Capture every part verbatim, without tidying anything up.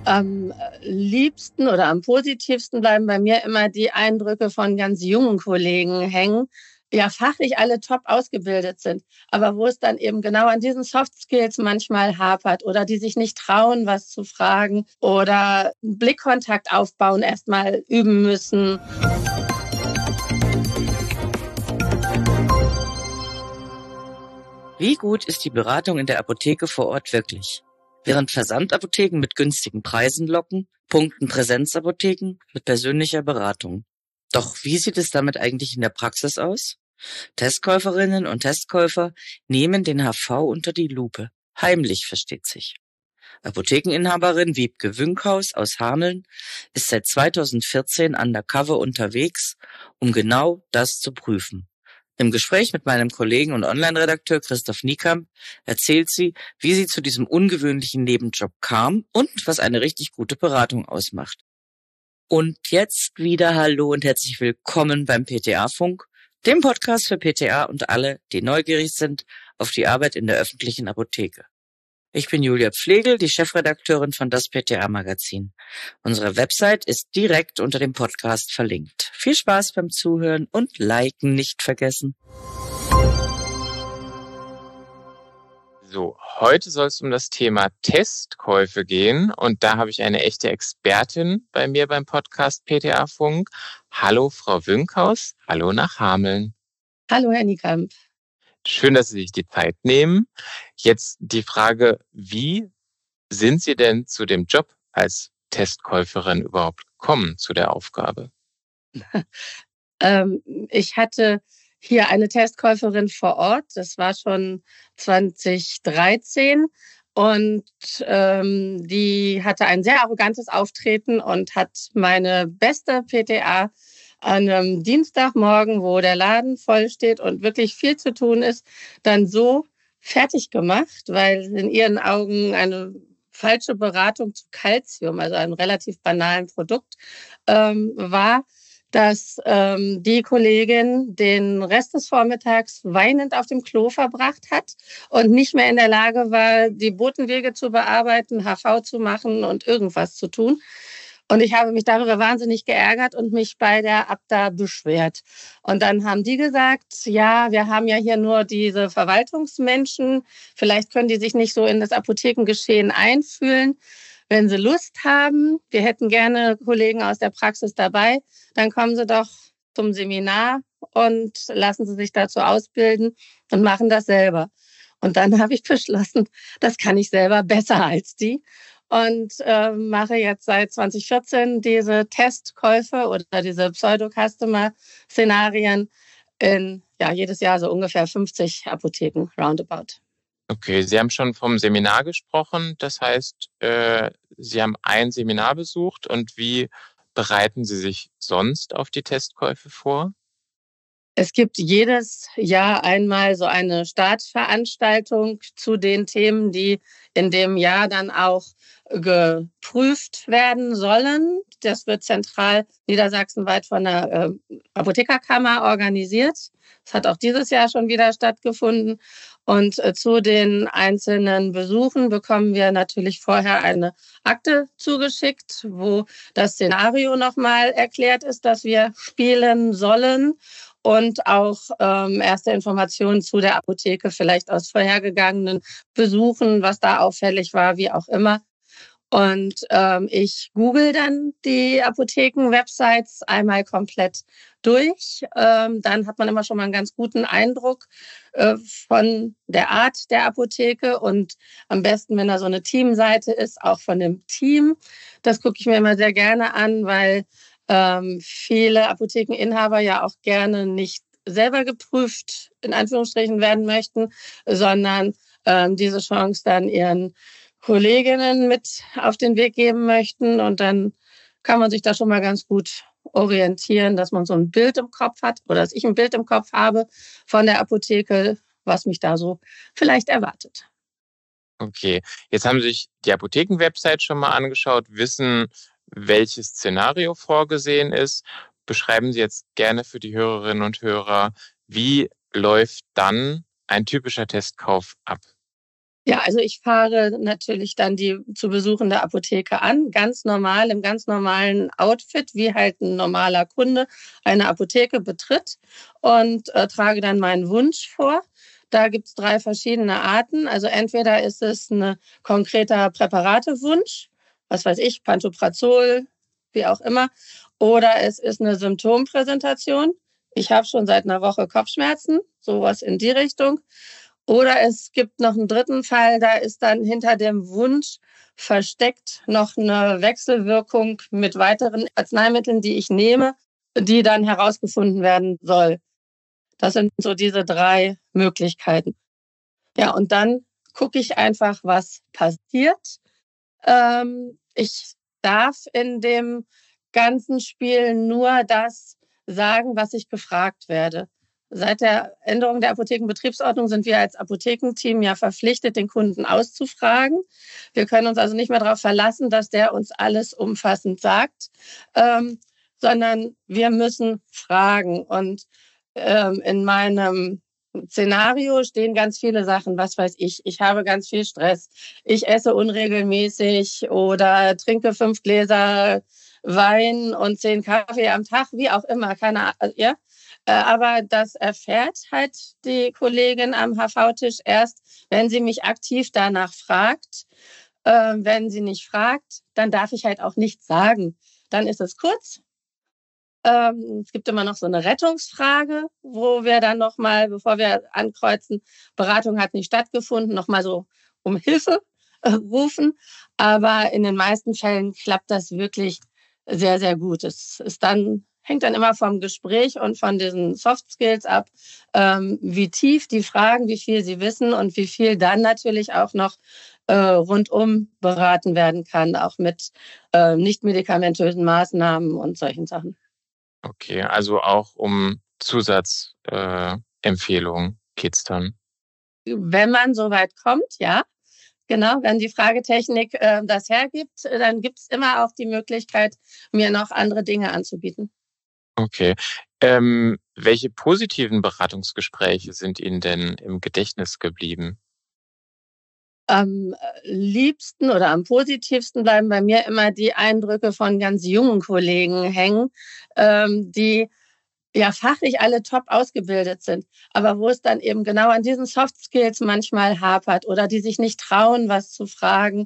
Am liebsten oder am positivsten bleiben bei mir immer die Eindrücke von ganz jungen Kollegen hängen, die ja fachlich alle top ausgebildet sind, aber wo es dann eben genau an diesen Soft Skills manchmal hapert oder die sich nicht trauen, was zu fragen oder Blickkontakt aufbauen, erst mal üben müssen. Wie gut ist die Beratung in der Apotheke vor Ort wirklich? Während Versandapotheken mit günstigen Preisen locken, punkten Präsenzapotheken mit persönlicher Beratung. Doch wie sieht es damit eigentlich in der Praxis aus? Testkäuferinnen und Testkäufer nehmen den H V unter die Lupe. Heimlich, versteht sich. Apothekeninhaberin Wiebke Wünkhaus aus Hameln ist seit zweitausendvierzehn undercover unterwegs, um genau das zu prüfen. Im Gespräch mit meinem Kollegen und Online-Redakteur Christoph Niekamp erzählt sie, wie sie zu diesem ungewöhnlichen Nebenjob kam und was eine richtig gute Beratung ausmacht. Und jetzt wieder Hallo und herzlich willkommen beim P T A-Funk, dem Podcast für P T A und alle, die neugierig sind auf die Arbeit in der öffentlichen Apotheke. Ich bin Julia Pflegel, die Chefredakteurin von das P T A-Magazin. Unsere Website ist direkt unter dem Podcast verlinkt. Viel Spaß beim Zuhören und Liken nicht vergessen. So, heute soll es um das Thema Testkäufe gehen und da habe ich eine echte Expertin bei mir beim Podcast P T A-Funk. Hallo Frau Wünkhaus, hallo nach Hameln. Hallo Herr Niekamp. Schön, dass Sie sich die Zeit nehmen. Jetzt die Frage, wie sind Sie denn zu dem Job als Testkäuferin überhaupt gekommen, zu der Aufgabe? ähm, ich hatte hier eine Testkäuferin vor Ort, das war schon zweitausenddreizehn und ähm, die hatte ein sehr arrogantes Auftreten und hat meine beste P T A an einem Dienstagmorgen, wo der Laden voll steht und wirklich viel zu tun ist, dann so fertig gemacht, weil in ihren Augen eine falsche Beratung zu Calcium, also einem relativ banalen Produkt, ähm, war, dass ähm, die Kollegin den Rest des Vormittags weinend auf dem Klo verbracht hat und nicht mehr in der Lage war, die Botenwege zu bearbeiten, H V zu machen und irgendwas zu tun. Und ich habe mich darüber wahnsinnig geärgert und mich bei der Abda beschwert. Und dann haben die gesagt, ja, wir haben ja hier nur diese Verwaltungsmenschen. Vielleicht können die sich nicht so in das Apothekengeschehen einfühlen. Wenn sie Lust haben, wir hätten gerne Kollegen aus der Praxis dabei, dann kommen sie doch zum Seminar und lassen sie sich dazu ausbilden und machen das selber. Und dann habe ich beschlossen, das kann ich selber besser als die. Und äh, mache jetzt seit zweitausendvierzehn diese Testkäufe oder diese Pseudo-Customer-Szenarien in ja, jedes Jahr so ungefähr fünfzig Apotheken roundabout. Okay, Sie haben schon vom Seminar gesprochen. Das heißt, äh, Sie haben ein Seminar besucht. Und wie bereiten Sie sich sonst auf die Testkäufe vor? Es gibt jedes Jahr einmal so eine Startveranstaltung zu den Themen, die in dem Jahr dann auch geprüft werden sollen. Das wird zentral niedersachsenweit von der äh, Apothekerkammer organisiert. Das hat auch dieses Jahr schon wieder stattgefunden. Und äh, zu den einzelnen Besuchen bekommen wir natürlich vorher eine Akte zugeschickt, wo das Szenario nochmal erklärt ist, dass wir spielen sollen. Und auch ähm, erste Informationen zu der Apotheke, vielleicht aus vorhergegangenen Besuchen, was da auffällig war, wie auch immer. Und ähm, ich google dann die Apotheken-Websites einmal komplett durch. Ähm, dann hat man immer schon mal einen ganz guten Eindruck äh, von der Art der Apotheke und am besten, wenn da so eine Teamseite ist, auch von dem Team. Das gucke ich mir immer sehr gerne an, weil ähm, viele Apothekeninhaber ja auch gerne nicht selber geprüft, in Anführungsstrichen, werden möchten, sondern ähm, diese Chance dann ihren Kolleginnen mit auf den Weg geben möchten. Und dann kann man sich da schon mal ganz gut orientieren, dass man so ein Bild im Kopf hat oder dass ich ein Bild im Kopf habe von der Apotheke, was mich da so vielleicht erwartet. Okay, jetzt haben Sie sich die Apotheken-Website schon mal angeschaut, wissen, welches Szenario vorgesehen ist. Beschreiben Sie jetzt gerne für die Hörerinnen und Hörer, wie läuft dann ein typischer Testkauf ab? Ja, also ich fahre natürlich dann die zu besuchende Apotheke an, ganz normal, im ganz normalen Outfit, wie halt ein normaler Kunde eine Apotheke betritt und äh, trage dann meinen Wunsch vor. Da gibt's drei verschiedene Arten. Also entweder ist es ein konkreter Präparatewunsch, was weiß ich, Pantoprazol, wie auch immer, oder es ist eine Symptompräsentation. Ich habe schon seit einer Woche Kopfschmerzen, sowas in die Richtung. Oder es gibt noch einen dritten Fall, da ist dann hinter dem Wunsch versteckt noch eine Wechselwirkung mit weiteren Arzneimitteln, die ich nehme, die dann herausgefunden werden soll. Das sind so diese drei Möglichkeiten. Ja, und dann gucke ich einfach, was passiert. Ähm, ich darf in dem ganzen Spiel nur das sagen, was ich gefragt werde. Seit der Änderung der Apothekenbetriebsordnung sind wir als Apothekenteam ja verpflichtet, den Kunden auszufragen. Wir können uns also nicht mehr darauf verlassen, dass der uns alles umfassend sagt, ähm, sondern wir müssen fragen. Und ähm, in meinem Szenario stehen ganz viele Sachen. Was weiß ich? Ich habe ganz viel Stress. Ich esse unregelmäßig oder trinke fünf Gläser Wein und zehn Kaffee am Tag, wie auch immer, keine Ahnung, ja. Aber das erfährt halt die Kollegin am H V-Tisch erst, wenn sie mich aktiv danach fragt. Wenn sie nicht fragt, dann darf ich halt auch nichts sagen. Dann ist es kurz. Es gibt immer noch so eine Rettungsfrage, wo wir dann nochmal, bevor wir ankreuzen, Beratung hat nicht stattgefunden, nochmal so um Hilfe rufen. Aber in den meisten Fällen klappt das wirklich sehr, sehr gut. Es ist dann, hängt dann immer vom Gespräch und von diesen Soft Skills ab, ähm, wie tief die Fragen, wie viel sie wissen und wie viel dann natürlich auch noch äh, rundum beraten werden kann, auch mit äh, nicht medikamentösen Maßnahmen und solchen Sachen. Okay, also auch um Zusatzempfehlungen äh, Empfehlungen geht's dann. Wenn man so weit kommt, ja. Genau, wenn die Fragetechnik äh, das hergibt, dann gibt es immer auch die Möglichkeit, mir noch andere Dinge anzubieten. Okay. Ähm, welche positiven Beratungsgespräche sind Ihnen denn im Gedächtnis geblieben? Am liebsten oder am positivsten bleiben bei mir immer die Eindrücke von ganz jungen Kollegen hängen, ähm, die ja fachlich alle top ausgebildet sind, aber wo es dann eben genau an diesen Soft Skills manchmal hapert oder die sich nicht trauen, was zu fragen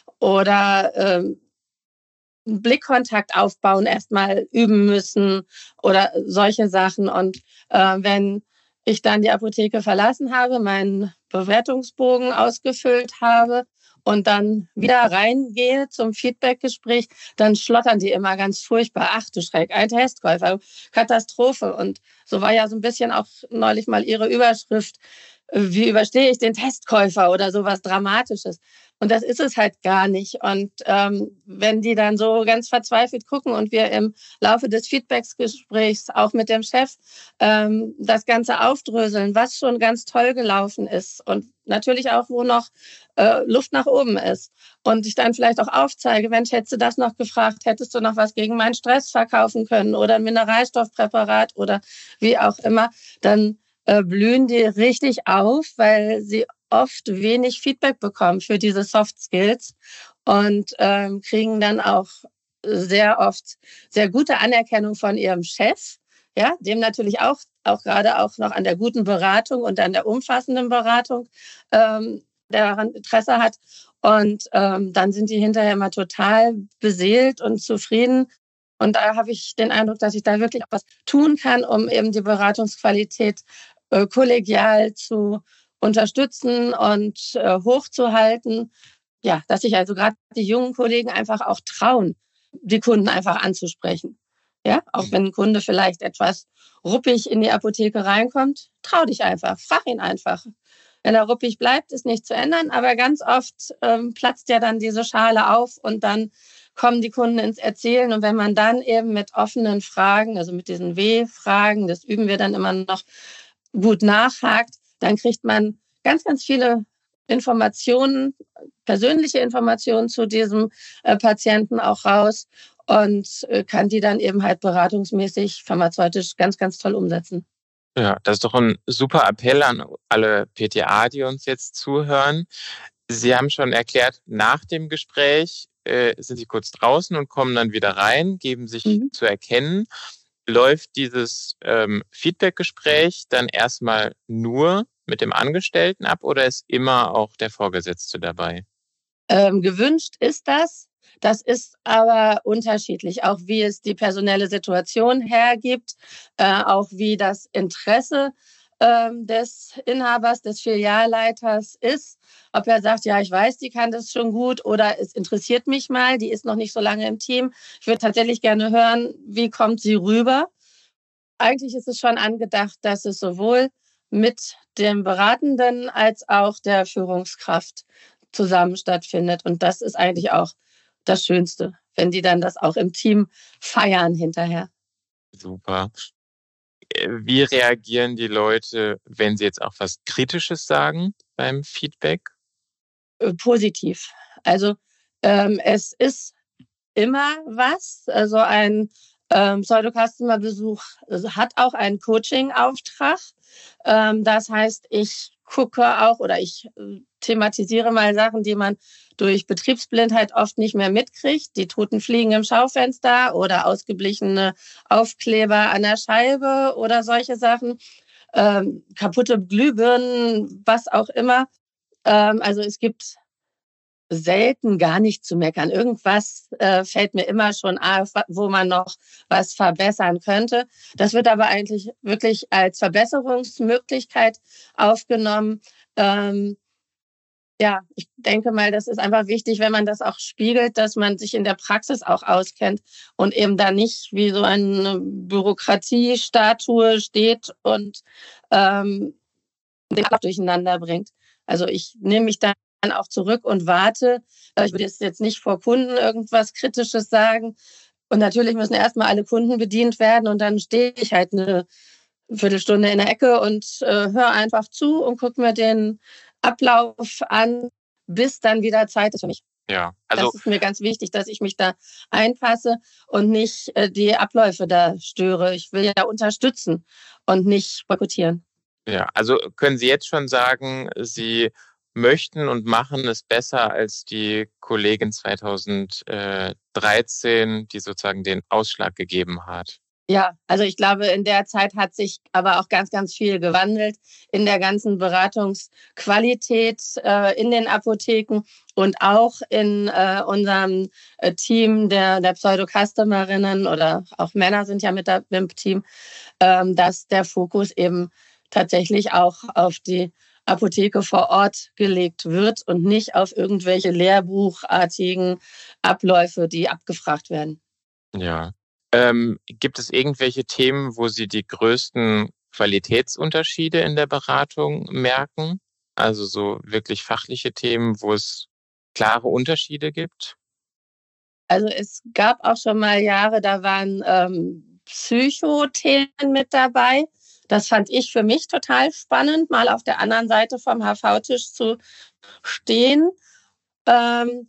oder ähm, einen Blickkontakt aufbauen, erstmal üben müssen oder solche Sachen. Und äh, wenn ich dann die Apotheke verlassen habe, meinen Bewertungsbogen ausgefüllt habe und dann wieder reingehe zum Feedbackgespräch, dann schlottern die immer ganz furchtbar. Ach du Schreck, ein Testkäufer, Katastrophe. Und so war ja so ein bisschen auch neulich mal ihre Überschrift, wie überstehe ich den Testkäufer oder sowas Dramatisches. Und das ist es halt gar nicht. Und ähm, wenn die dann so ganz verzweifelt gucken und wir im Laufe des Feedbacksgesprächs auch mit dem Chef ähm, das Ganze aufdröseln, was schon ganz toll gelaufen ist und natürlich auch, wo noch äh, Luft nach oben ist. Und ich dann vielleicht auch aufzeige, Mensch, hättest du das noch gefragt, hättest du noch was gegen meinen Stress verkaufen können oder ein Mineralstoffpräparat oder wie auch immer, dann äh, blühen die richtig auf, weil sie oft wenig Feedback bekommen für diese Soft Skills und ähm, kriegen dann auch sehr oft sehr gute Anerkennung von ihrem Chef, ja, dem natürlich auch auch gerade auch noch an der guten Beratung und an der umfassenden Beratung ähm, daran Interesse hat. Und ähm, dann sind die hinterher immer total beseelt und zufrieden. Und da habe ich den Eindruck, dass ich da wirklich auch was tun kann, um eben die Beratungsqualität äh, kollegial zu unterstützen und äh, hochzuhalten. Ja, dass sich also gerade die jungen Kollegen einfach auch trauen, die Kunden einfach anzusprechen. Ja, auch wenn ein Kunde vielleicht etwas ruppig in die Apotheke reinkommt, trau dich einfach, frag ihn einfach. Wenn er ruppig bleibt, ist nichts zu ändern, aber ganz oft ähm, platzt ja dann diese Schale auf und dann kommen die Kunden ins Erzählen. Und wenn man dann eben mit offenen Fragen, also mit diesen W-Fragen, das üben wir dann immer noch, gut nachhakt, dann kriegt man ganz, ganz viele Informationen, persönliche Informationen zu diesem äh, Patienten auch raus und äh, kann die dann eben halt beratungsmäßig, pharmazeutisch ganz, ganz toll umsetzen. Ja, das ist doch ein super Appell an alle P T A, die uns jetzt zuhören. Sie haben schon erklärt, nach dem Gespräch äh, sind Sie kurz draußen und kommen dann wieder rein, geben sich Mhm. zu erkennen. Läuft dieses ähm, Feedback-Gespräch dann erstmal nur mit dem Angestellten ab oder ist immer auch der Vorgesetzte dabei? Ähm, gewünscht ist das. Das ist aber unterschiedlich, auch wie es die personelle Situation hergibt, äh, auch wie das Interesse ähm, des Inhabers, des Filialleiters ist. Ob er sagt, ja, ich weiß, die kann das schon gut oder es interessiert mich mal, die ist noch nicht so lange im Team. Ich würde tatsächlich gerne hören, wie kommt sie rüber? Eigentlich ist es schon angedacht, dass es sowohl mit dem Beratenden als auch der Führungskraft zusammen stattfindet. Und das ist eigentlich auch das Schönste, wenn die dann das auch im Team feiern hinterher. Super. Äh, Wie reagieren die Leute, wenn sie jetzt auch was Kritisches sagen beim Feedback? Äh, positiv. Also ähm, es ist immer was. Also ein ähm, Pseudo-Customer-Besuch hat auch einen Coaching-Auftrag. Ähm, das heißt, ich gucke auch oder ich äh, thematisiere mal Sachen, die man durch Betriebsblindheit oft nicht mehr mitkriegt. Die toten Fliegen im Schaufenster oder ausgeblichene Aufkleber an der Scheibe oder solche Sachen. Ähm, kaputte Glühbirnen, was auch immer. Ähm, also es gibt selten gar nicht zu meckern. Irgendwas äh, fällt mir immer schon auf, wo man noch was verbessern könnte. Das wird aber eigentlich wirklich als Verbesserungsmöglichkeit aufgenommen. Ähm, ja, ich denke mal, das ist einfach wichtig, wenn man das auch spiegelt, dass man sich in der Praxis auch auskennt und eben da nicht wie so eine Bürokratiestatue steht und ähm, den Ablauf durcheinander bringt. Also ich nehme mich dann auch zurück und warte. Ich würde jetzt nicht vor Kunden irgendwas Kritisches sagen. Und natürlich müssen erstmal alle Kunden bedient werden und dann stehe ich halt eine Viertelstunde in der Ecke und äh, höre einfach zu und gucke mir den Ablauf an, bis dann wieder Zeit ist für mich. Ja, also Das ist mir ganz wichtig, dass ich mich da einpasse und nicht äh, die Abläufe da störe. Ich will ja unterstützen und nicht boykottieren. ja, also können Sie jetzt schon sagen, Sie möchten und machen es besser als die Kollegin zweitausenddreizehn, die sozusagen den Ausschlag gegeben hat? Ja, also ich glaube, in der Zeit hat sich aber auch ganz, ganz viel gewandelt in der ganzen Beratungsqualität äh, in den Apotheken und auch in äh, unserem äh, Team der, der Pseudo-Customerinnen oder auch Männer sind ja mit da, im Team, ähm, dass der Fokus eben tatsächlich auch auf die Apotheke vor Ort gelegt wird und nicht auf irgendwelche lehrbuchartigen Abläufe, die abgefragt werden. Ja. Ähm, gibt es irgendwelche Themen, wo Sie die größten Qualitätsunterschiede in der Beratung merken? Also so wirklich fachliche Themen, wo es klare Unterschiede gibt? Also es gab auch schon mal Jahre, da waren ähm, Psychothemen mit dabei. Das fand ich für mich total spannend, mal auf der anderen Seite vom H V-Tisch zu stehen. Ähm,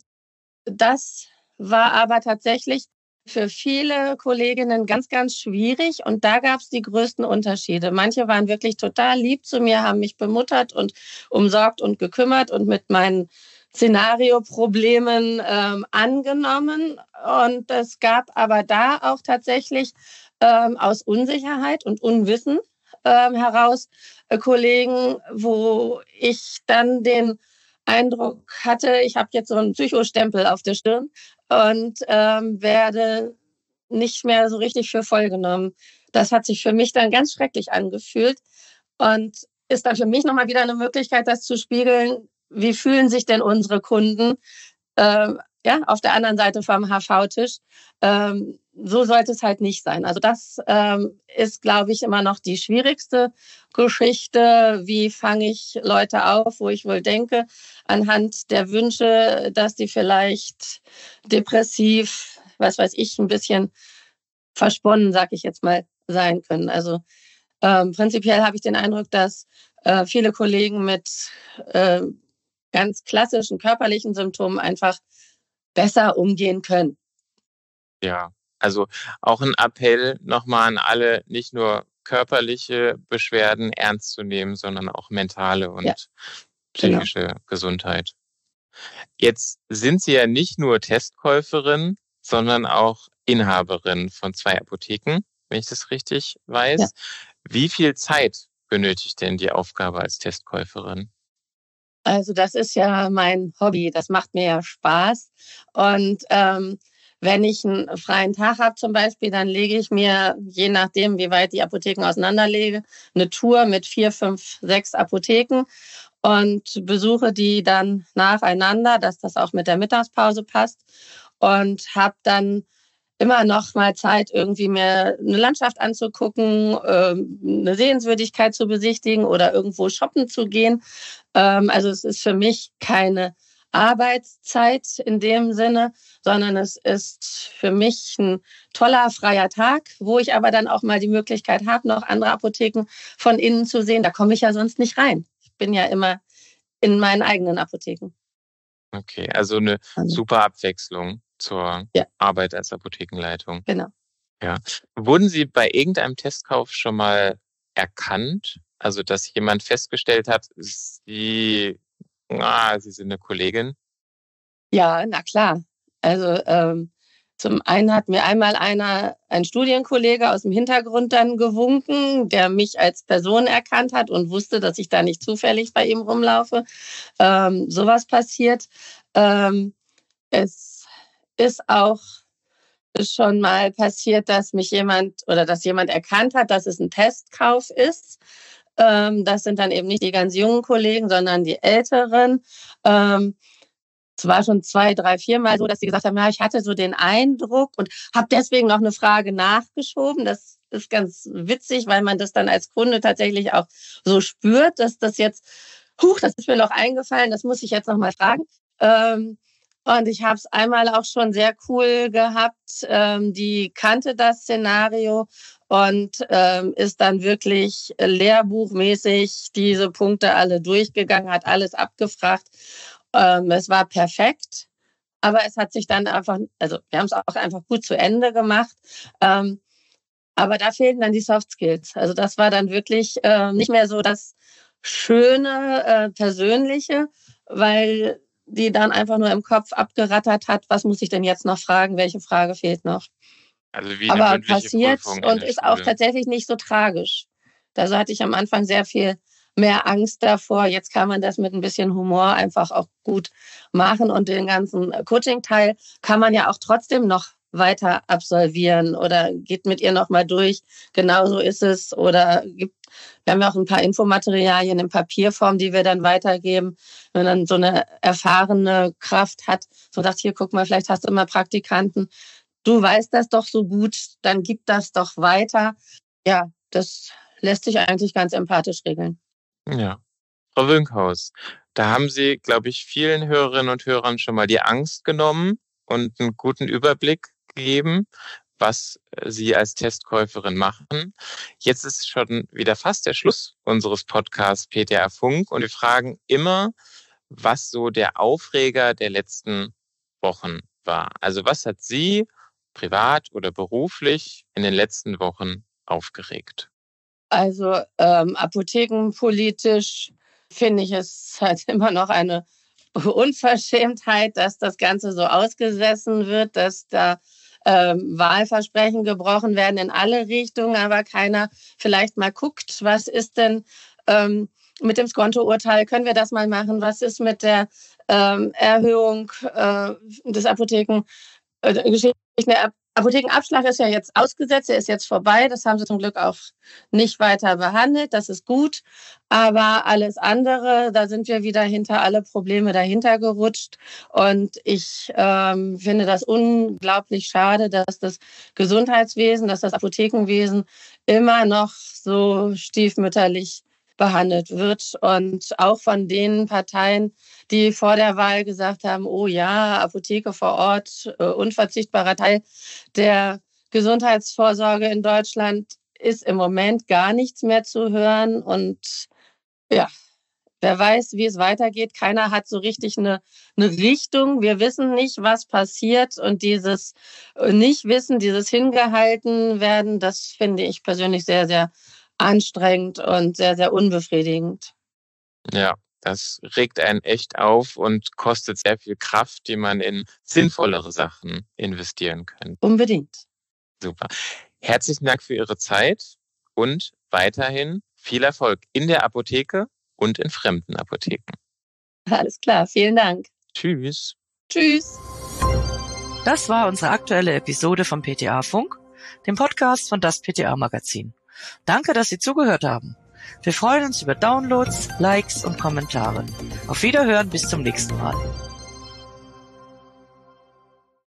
das war aber tatsächlich für viele Kolleginnen ganz, ganz schwierig. Und da gab es die größten Unterschiede. Manche waren wirklich total lieb zu mir, haben mich bemuttert und umsorgt und gekümmert und mit meinen Szenarioproblemen ähm, angenommen. Und es gab aber da auch tatsächlich ähm, aus Unsicherheit und Unwissen ähm, heraus äh, Kollegen, wo ich dann den Eindruck hatte, ich habe jetzt so einen Psychostempel auf der Stirn und ähm, werde nicht mehr so richtig für voll genommen. Das hat sich für mich dann ganz schrecklich angefühlt und ist dann für mich nochmal wieder eine Möglichkeit, das zu spiegeln. Wie fühlen sich denn unsere Kunden äh, ja, auf der anderen Seite vom H V-Tisch? Ähm, so sollte es halt nicht sein. Also das ähm, ist, glaube ich, immer noch die schwierigste Geschichte. Wie fange ich Leute auf, wo ich wohl denke, anhand der Wünsche, dass die vielleicht depressiv, was weiß ich, ein bisschen versponnen, sag ich jetzt mal, sein können. Also ähm, prinzipiell habe ich den Eindruck, dass äh, viele Kollegen mit äh, ganz klassischen körperlichen Symptomen einfach besser umgehen können. Ja, also auch ein Appell nochmal an alle, nicht nur körperliche Beschwerden ernst zu nehmen, sondern auch mentale und Ja, genau. psychische Gesundheit. Jetzt sind Sie ja nicht nur Testkäuferin, sondern auch Inhaberin von zwei Apotheken, wenn ich das richtig weiß. Ja. Wie viel Zeit benötigt denn die Aufgabe als Testkäuferin? Also das ist ja mein Hobby, das macht mir ja Spaß. Und ähm, wenn ich einen freien Tag habe zum Beispiel, dann lege ich mir, je nachdem, wie weit die Apotheken auseinanderlege, eine Tour mit vier, fünf, sechs Apotheken und besuche die dann nacheinander, dass das auch mit der Mittagspause passt und habe dann immer noch mal Zeit, irgendwie mir eine Landschaft anzugucken, eine Sehenswürdigkeit zu besichtigen oder irgendwo shoppen zu gehen. Also es ist für mich keine Arbeitszeit in dem Sinne, sondern es ist für mich ein toller, freier Tag, wo ich aber dann auch mal die Möglichkeit habe, noch andere Apotheken von innen zu sehen. Da komme ich ja sonst nicht rein. Ich bin ja immer in meinen eigenen Apotheken. Okay, also eine super Abwechslung zur ja. Arbeit als Apothekenleitung. Genau. Ja. Wurden Sie bei irgendeinem Testkauf schon mal erkannt? Also, dass jemand festgestellt hat, Sie, ah, Sie sind eine Kollegin? Ja, na klar. Also ähm, zum einen hat mir einmal einer, ein Studienkollege aus dem Hintergrund dann gewunken, der mich als Person erkannt hat und wusste, dass ich da nicht zufällig bei ihm rumlaufe. Ähm, sowas passiert. Ähm, es ist auch schon mal passiert, dass mich jemand oder dass jemand erkannt hat, dass es ein Testkauf ist. Ähm, das sind dann eben nicht die ganz jungen Kollegen, sondern die älteren. Ähm, Es war schon zwei, drei, viermal so, dass sie gesagt haben, ja, ich hatte so den Eindruck und habe deswegen noch eine Frage nachgeschoben. Das ist ganz witzig, weil man das dann als Kunde tatsächlich auch so spürt, dass das jetzt, huch, das ist mir noch eingefallen, das muss ich jetzt noch mal fragen. Ähm, und ich habe es einmal auch schon sehr cool gehabt. Ähm, die kannte das Szenario und ähm, ist dann wirklich lehrbuchmäßig diese Punkte alle durchgegangen, hat alles abgefragt. Ähm, es war perfekt, aber es hat sich dann einfach, also wir haben es auch einfach gut zu Ende gemacht. Ähm, aber da fehlten dann die Soft Skills. Also das war dann wirklich äh, nicht mehr so das schöne, äh, persönliche, weil die dann einfach nur im Kopf abgerattert hat, was muss ich denn jetzt noch fragen, welche Frage fehlt noch. Also wie eine Aber mündliche passiert Prüfung in und der ist auch Schule. tatsächlich nicht so tragisch. Da hatte ich am Anfang sehr viel mehr Angst davor. Jetzt kann man das mit ein bisschen Humor einfach auch gut machen und den ganzen Coaching-Teil kann man ja auch trotzdem noch weiter absolvieren oder geht mit ihr noch mal durch. Genauso ist es oder gibt, wir haben ja auch ein paar Infomaterialien in Papierform, die wir dann weitergeben. Wenn man dann so eine erfahrene Kraft hat, so sagt, hier, guck mal, vielleicht hast du immer Praktikanten. Du weißt das doch so gut, dann gib das doch weiter. Ja, das lässt sich eigentlich ganz empathisch regeln. Ja. Frau Wünkhaus, da haben Sie, glaube ich, vielen Hörerinnen und Hörern schon mal die Angst genommen und einen guten Überblick gegeben, was Sie als Testkäuferin machen. Jetzt ist schon wieder fast der Schluss unseres Podcasts P T A Funk und wir fragen immer, was so der Aufreger der letzten Wochen war. Also was hat Sie privat oder beruflich in den letzten Wochen aufgeregt? Also ähm, apothekenpolitisch finde ich es halt immer noch eine Unverschämtheit, dass das Ganze so ausgesessen wird, dass da ähm, Wahlversprechen gebrochen werden in alle Richtungen, aber keiner vielleicht mal guckt, was ist denn ähm, mit dem Skonto-Urteil, können wir das mal machen, was ist mit der ähm, Erhöhung äh, des Apotheken, äh, Geschichten der Apothekenabschlag ist ja jetzt ausgesetzt, der ist jetzt vorbei. Das haben sie zum Glück auch nicht weiter behandelt. Das ist gut. Aber alles andere, da sind wir wieder hinter alle Probleme dahinter gerutscht. Und ich ähm, finde das unglaublich schade, dass das Gesundheitswesen, dass das Apothekenwesen immer noch so stiefmütterlich behandelt wird und auch von den Parteien, die vor der Wahl gesagt haben, oh ja, Apotheke vor Ort, äh, unverzichtbarer Teil der Gesundheitsvorsorge in Deutschland, ist im Moment gar nichts mehr zu hören. Und ja, wer weiß, wie es weitergeht. Keiner hat so richtig eine, eine Richtung. Wir wissen nicht, was passiert. Und dieses Nichtwissen, dieses Hingehalten werden, das finde ich persönlich sehr, sehr anstrengend und sehr, sehr unbefriedigend. Ja, Das regt einen echt auf und kostet sehr viel Kraft, die man in sinnvollere Sachen investieren könnte. Unbedingt. Super. Herzlichen Dank für Ihre Zeit und weiterhin viel Erfolg in der Apotheke und in fremden Apotheken. Alles klar, vielen Dank. Tschüss. Tschüss. Das war unsere aktuelle Episode vom P T A-Funk, dem Podcast von das P T A-Magazin. Danke, dass Sie zugehört haben. Wir freuen uns über Downloads, Likes und Kommentare. Auf Wiederhören, bis zum nächsten Mal.